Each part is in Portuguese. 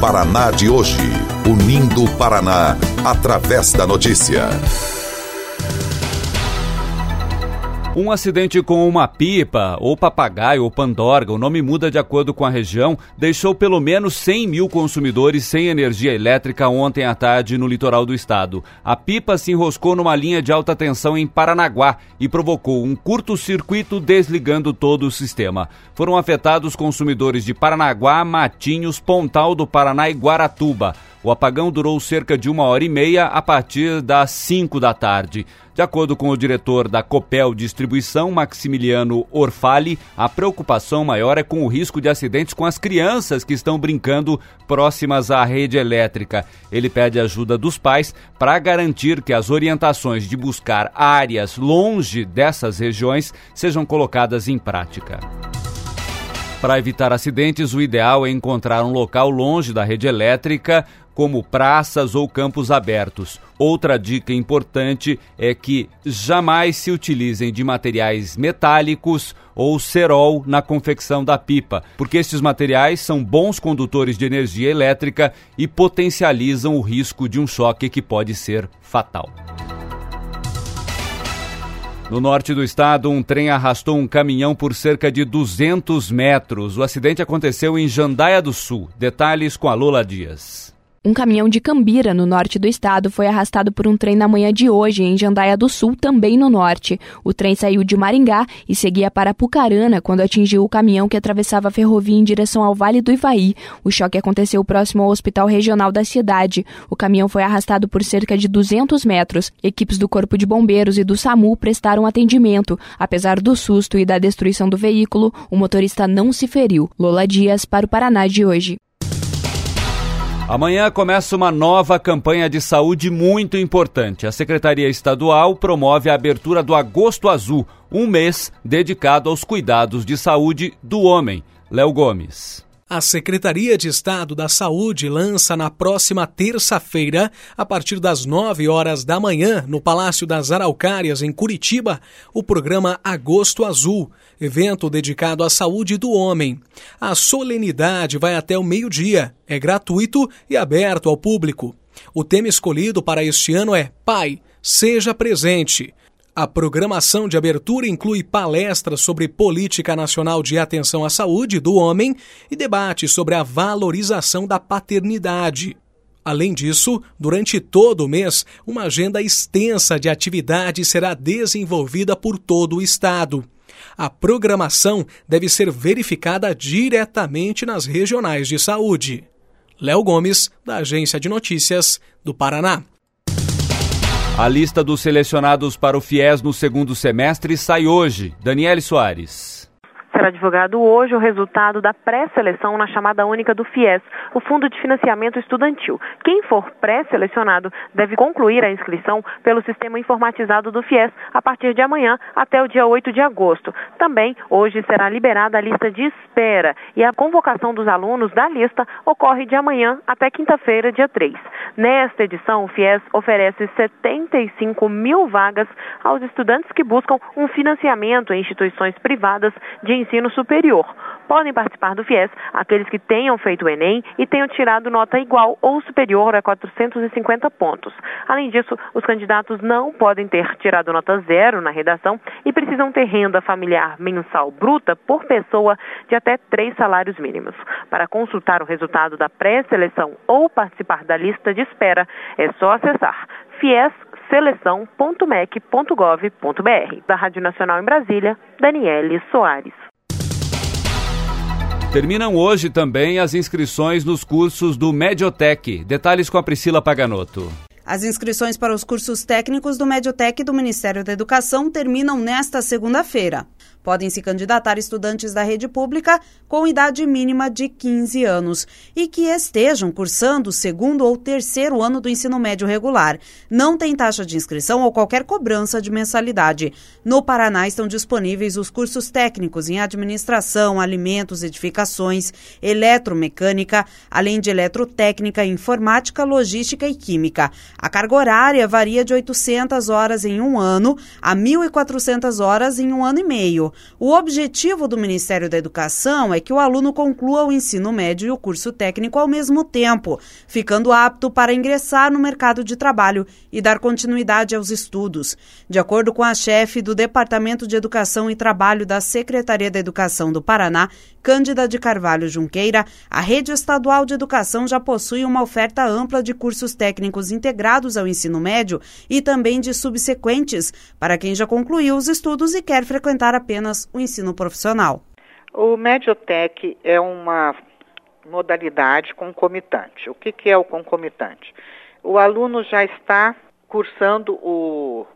Paraná de hoje. Unindo o Paraná através da notícia. Um acidente com uma pipa, ou papagaio, ou pandorga, o nome muda de acordo com a região, deixou pelo menos 100 mil consumidores sem energia elétrica ontem à tarde no litoral do estado. A pipa se enroscou numa linha de alta tensão em Paranaguá e provocou um curto-circuito desligando todo o sistema. Foram afetados consumidores de Paranaguá, Matinhos, Pontal do Paraná e Guaratuba. O apagão durou cerca de 1h30 a partir das 5 da tarde. De acordo com o diretor da Copel Distribuição, Maximiliano Orfali, a preocupação maior é com o risco de acidentes com as crianças que estão brincando próximas à rede elétrica. Ele pede ajuda dos pais para garantir que as orientações de buscar áreas longe dessas regiões sejam colocadas em prática. Para evitar acidentes, o ideal é encontrar um local longe da rede elétrica, como praças ou campos abertos. Outra dica importante é que jamais se utilizem de materiais metálicos ou cerol na confecção da pipa, porque estes materiais são bons condutores de energia elétrica e potencializam o risco de um choque que pode ser fatal. No norte do estado, um trem arrastou um caminhão por cerca de 200 metros. O acidente aconteceu em Jandaia do Sul. Detalhes com a Lola Dias. Um caminhão de Cambira, no norte do estado, foi arrastado por um trem na manhã de hoje, em Jandaia do Sul, também no norte. O trem saiu de Maringá e seguia para Apucarana, quando atingiu o caminhão que atravessava a ferrovia em direção ao Vale do Ivaí. O choque aconteceu próximo ao hospital regional da cidade. O caminhão foi arrastado por cerca de 200 metros. Equipes do Corpo de Bombeiros e do SAMU prestaram atendimento. Apesar do susto e da destruição do veículo, o motorista não se feriu. Lola Dias, para o Paraná de hoje. Amanhã começa uma nova campanha de saúde muito importante. A Secretaria Estadual promove a abertura do Agosto Azul, um mês dedicado aos cuidados de saúde do homem. Léo Gomes. A Secretaria de Estado da Saúde lança na próxima terça-feira, a partir das 9 horas da manhã, no Palácio das Araucárias, em Curitiba, o programa Agosto Azul, evento dedicado à saúde do homem. A solenidade vai até o meio-dia, é gratuito e aberto ao público. O tema escolhido para este ano é Pai, seja presente. A programação de abertura inclui palestras sobre política nacional de atenção à saúde do homem e debates sobre a valorização da paternidade. Além disso, durante todo o mês, uma agenda extensa de atividades será desenvolvida por todo o estado. A programação deve ser verificada diretamente nas regionais de saúde. Léo Gomes, da Agência de Notícias do Paraná. A lista dos selecionados para o FIES no segundo semestre sai hoje. Daniele Soares. Será divulgado hoje o resultado da pré-seleção na chamada única do FIES, o Fundo de Financiamento Estudantil. Quem for pré-selecionado deve concluir a inscrição pelo sistema informatizado do FIES a partir de amanhã até o dia 8 de agosto. Também hoje será liberada a lista de espera e a convocação dos alunos da lista ocorre de amanhã até quinta-feira, dia 3. Nesta edição, o FIES oferece 75 mil vagas aos estudantes que buscam um financiamento em instituições privadas de ensino superior. Podem participar do FIES aqueles que tenham feito o Enem e tenham tirado nota igual ou superior a 450 pontos. Além disso, os candidatos não podem ter tirado nota zero na redação e precisam ter renda familiar mensal bruta por pessoa de até 3 salários mínimos. Para consultar o resultado da pré-seleção ou participar da lista de espera, é só acessar fiesseleção.mec.gov.br. Da Rádio Nacional em Brasília, Daniele Soares. Terminam hoje também as inscrições nos cursos do Mediotec. Detalhes com a Priscila Paganotto. As inscrições para os cursos técnicos do Mediotec do Ministério da Educação terminam nesta segunda-feira. Podem se candidatar estudantes da rede pública com idade mínima de 15 anos e que estejam cursando o segundo ou terceiro ano do ensino médio regular. Não tem taxa de inscrição ou qualquer cobrança de mensalidade. No Paraná estão disponíveis os cursos técnicos em administração, alimentos, edificações, eletromecânica, além de eletrotécnica, informática, logística e química. A carga horária varia de 800 horas em um ano a 1.400 horas em um ano e meio. O objetivo do Ministério da Educação é que o aluno conclua o ensino médio e o curso técnico ao mesmo tempo, ficando apto para ingressar no mercado de trabalho e dar continuidade aos estudos. De acordo com a chefe do Departamento de Educação e Trabalho da Secretaria da Educação do Paraná, Cândida de Carvalho Junqueira, a Rede Estadual de Educação já possui uma oferta ampla de cursos técnicos integrados ao ensino médio e também de subsequentes, para quem já concluiu os estudos e quer frequentar apenas o ensino profissional. O Mediotec é uma modalidade concomitante. O que é o concomitante? O aluno já está cursando o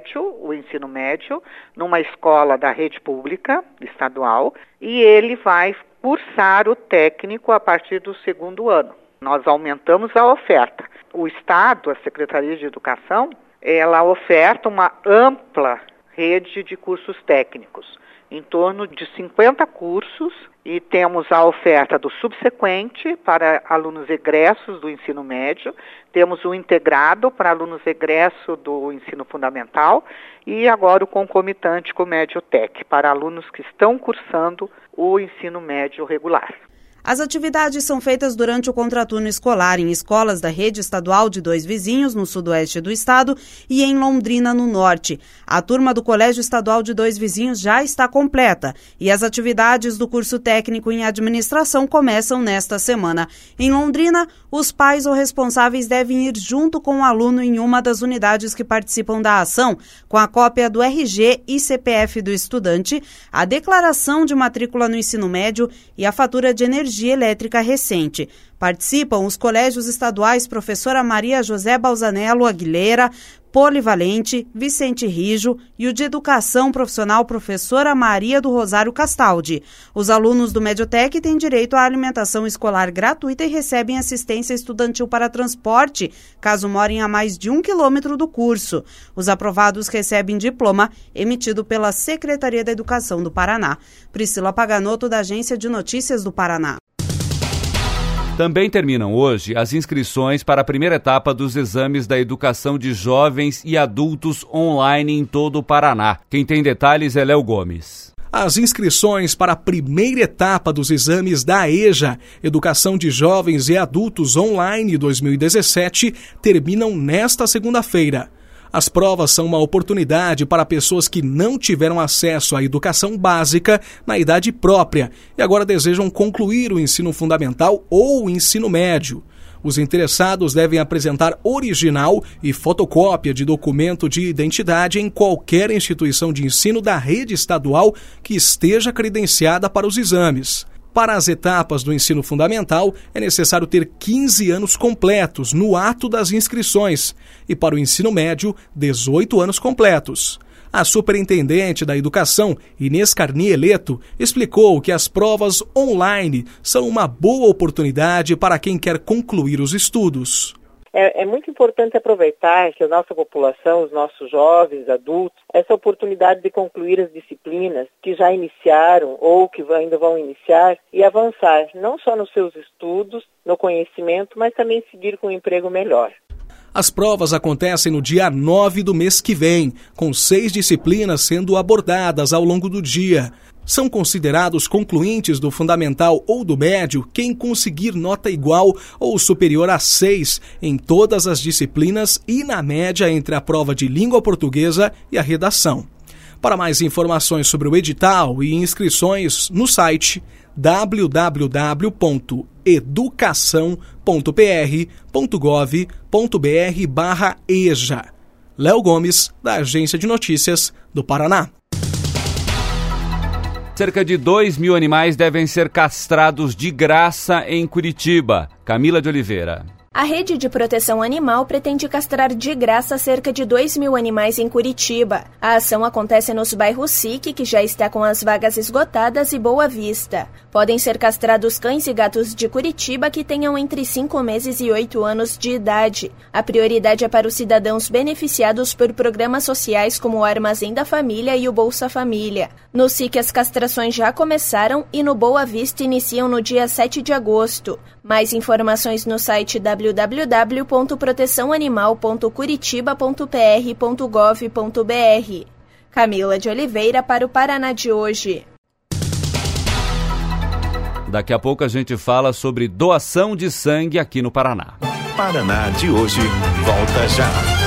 ensino médio, numa escola da rede pública estadual, e ele vai cursar o técnico a partir do segundo ano. Nós aumentamos a oferta. O Estado, a Secretaria de Educação, ela oferta uma ampla rede de cursos técnicos, em torno de 50 cursos, e temos a oferta do subsequente para alunos egressos do ensino médio, temos o integrado para alunos egressos do ensino fundamental e agora o concomitante com o Mediotec para alunos que estão cursando o ensino médio regular. As atividades são feitas durante o contraturno escolar em escolas da rede estadual de Dois Vizinhos, no sudoeste do estado, e em Londrina, no norte. A turma do Colégio Estadual de Dois Vizinhos já está completa e as atividades do curso técnico em administração começam nesta semana. Em Londrina, os pais ou responsáveis devem ir junto com o aluno em uma das unidades que participam da ação, com a cópia do RG e CPF do estudante, a declaração de matrícula no ensino médio e a fatura de energia elétrica recente. Participam os colégios estaduais Professora Maria José Balzanello Aguilera, Polivalente, Vicente Rijo e o de Educação Profissional Professora Maria do Rosário Castaldi. Os alunos do Mediotec têm direito à alimentação escolar gratuita e recebem assistência estudantil para transporte, caso morem a mais de 1 quilômetro do curso. Os aprovados recebem diploma emitido pela Secretaria da Educação do Paraná. Priscila Paganotto, da Agência de Notícias do Paraná. Também terminam hoje as inscrições para a primeira etapa dos exames da educação de jovens e adultos online em todo o Paraná. Quem tem detalhes é Léo Gomes. As inscrições para a primeira etapa dos exames da EJA, Educação de Jovens e Adultos Online 2017, terminam nesta segunda-feira. As provas são uma oportunidade para pessoas que não tiveram acesso à educação básica na idade própria e agora desejam concluir o ensino fundamental ou o ensino médio. Os interessados devem apresentar original e fotocópia de documento de identidade em qualquer instituição de ensino da rede estadual que esteja credenciada para os exames. Para as etapas do ensino fundamental, é necessário ter 15 anos completos no ato das inscrições e para o ensino médio, 18 anos completos. A superintendente da Educação, Inês Carnieleto, explicou que as provas online são uma boa oportunidade para quem quer concluir os estudos. É muito importante aproveitar que a nossa população, os nossos jovens, adultos, essa oportunidade de concluir as disciplinas que já iniciaram ou que ainda vão iniciar e avançar, não só nos seus estudos, no conhecimento, mas também seguir com um emprego melhor. As provas acontecem no dia 9 do mês que vem, com 6 disciplinas sendo abordadas ao longo do dia. São considerados concluintes do fundamental ou do médio quem conseguir nota igual ou superior a 6 em todas as disciplinas e na média entre a prova de língua portuguesa e a redação. Para mais informações sobre o edital e inscrições no site www.educação.pr.gov.br/EJA. Léo Gomes, da Agência de Notícias do Paraná. Cerca de 2.000 animais devem ser castrados de graça em Curitiba. Camila de Oliveira. A Rede de Proteção Animal pretende castrar de graça cerca de 2.000 animais em Curitiba. A ação acontece nos bairros SIC, que já está com as vagas esgotadas, e Boa Vista. Podem ser castrados cães e gatos de Curitiba que tenham entre 5 meses e 8 anos de idade. A prioridade é para os cidadãos beneficiados por programas sociais como o Armazém da Família e o Bolsa Família. No SIC as castrações já começaram e no Boa Vista iniciam no dia 7 de agosto. Mais informações no site www.proteçãoanimal.curitiba.pr.gov.br. Camila de Oliveira para o Paraná de hoje. Daqui a pouco a gente fala sobre doação de sangue aqui no Paraná. Paraná de hoje volta já.